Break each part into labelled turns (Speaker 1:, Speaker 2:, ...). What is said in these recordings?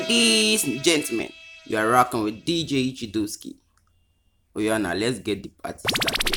Speaker 1: Ladies and gentlemen, you are rocking with DJ Chidoski. Oh yeah, now let's get the party started.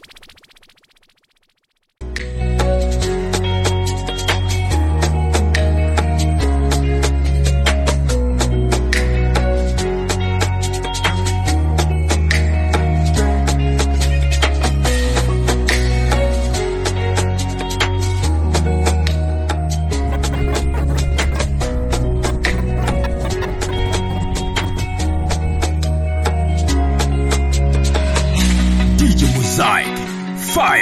Speaker 2: Fire!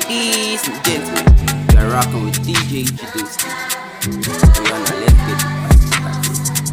Speaker 1: Ladies and gentlemen, you are rocking with DJ Chidoski. So yeah, now let's get the party started.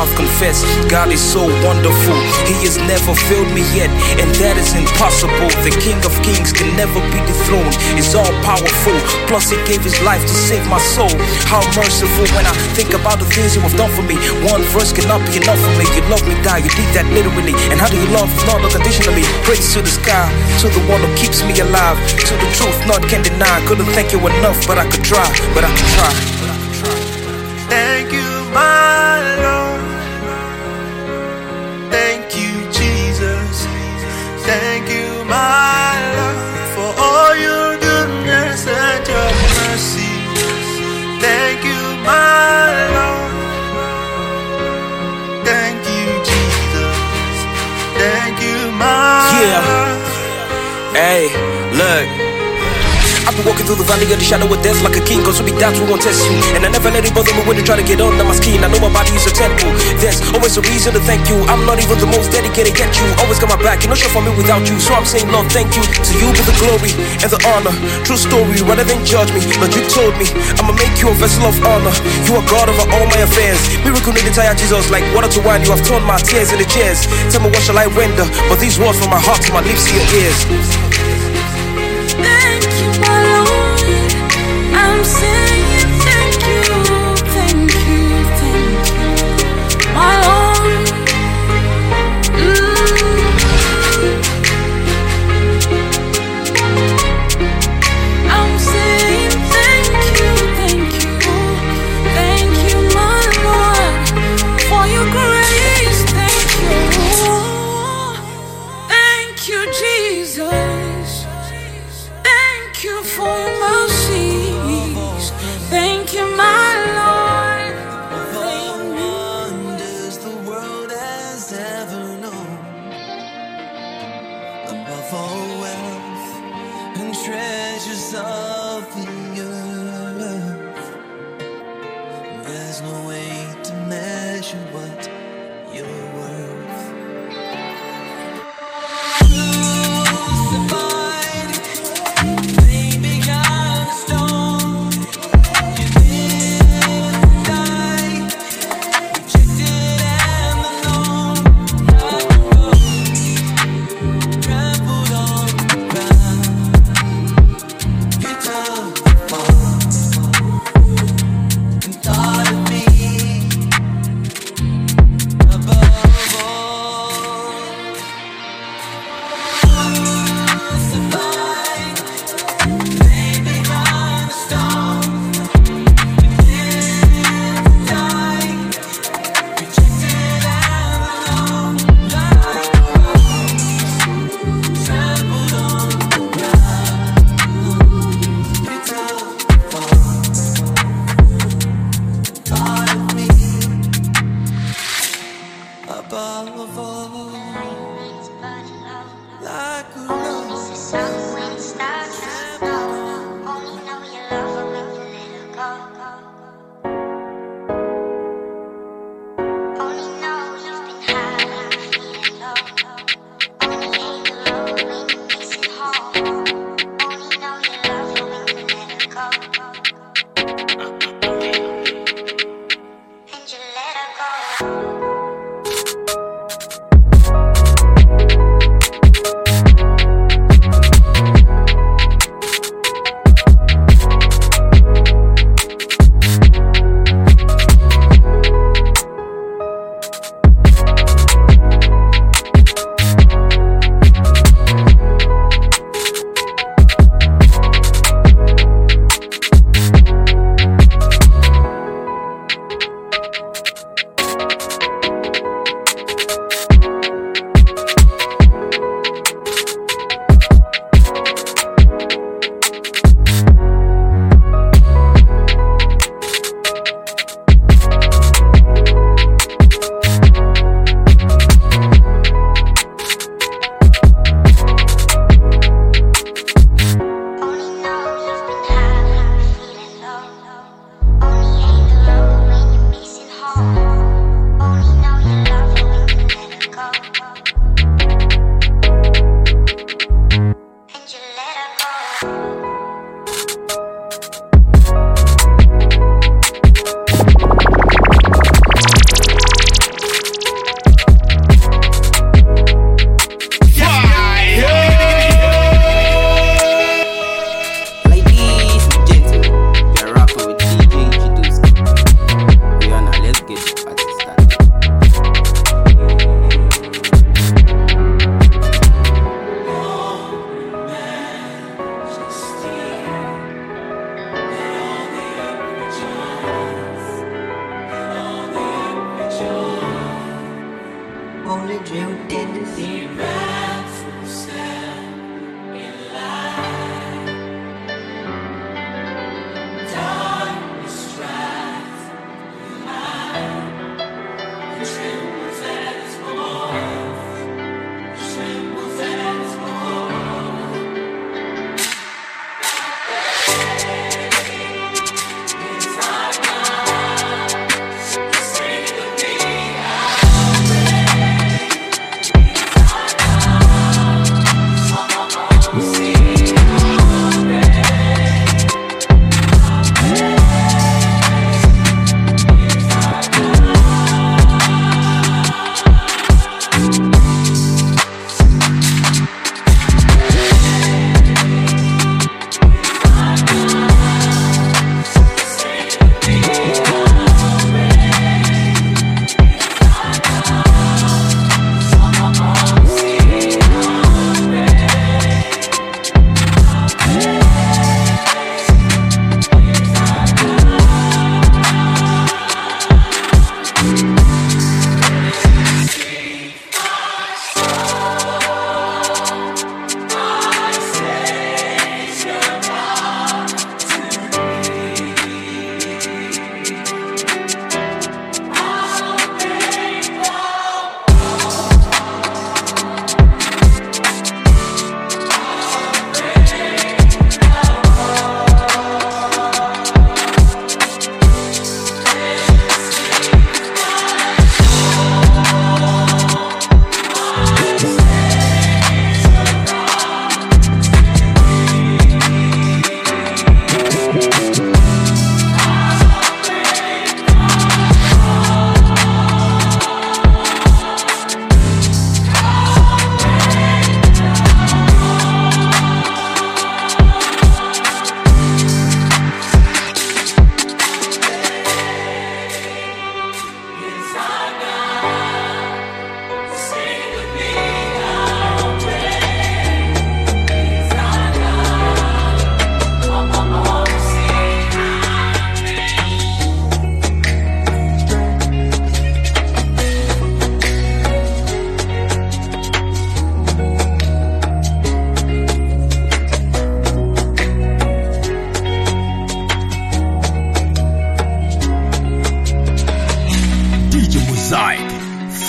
Speaker 2: mouth confess, God is so wonderful. He has never failed me yet, and that is impossible. The King of Kings can never be dethroned. He's all powerful, plus he gave his life to save my soul. How merciful when I think about the things you have done for me. One verse cannot be enough for me. You love me, die, you did that literally. And how do you love if not unconditionally? Praise to the sky, to the one who keeps me alive, to the truth none can deny. Couldn't thank you enough, but I could try, but I could try.
Speaker 3: Thank you, my Lord. Thank you, Jesus. Thank you, my Lord, for all your goodness and your mercy. Thank you, my Lord. Thank you, Jesus. Thank you, my Lord.
Speaker 2: Hey, look, I've been walking through the valley of the shadow of death like a king, cause we be doubts we won't test you. And I never let it bother me when they try to get under my skin. I know my body is a temple, there's always a reason to thank you. I'm not even the most dedicated yet, you always got my back. You're not sure for me without you, so I'm saying Lord thank you. To you be the glory and the honor. True story, rather than judge me, Lord you told me I'ma make you a vessel of honor. You are God over all my affairs. Miracle in the entire Jesus, like water to wine. You have turned my tears into cheers. Tell me what shall I render, but these words from my heart to my lips to your ears.
Speaker 4: Thank you, my Lord. I'm saying thank you, thank you, thank you, my Lord. I'm saying thank you, my Lord, for your grace. Thank you, Jesus. Thank you for your mercies. Thank you, my Lord.
Speaker 3: All wonders the world has ever known, above all wealth and treasures of the earth. There's no way to measure what you're worth. Crucified, baby got a stone. You didn't die, rejected and alone. Trampled on the ground. You took the fall.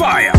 Speaker 2: fire.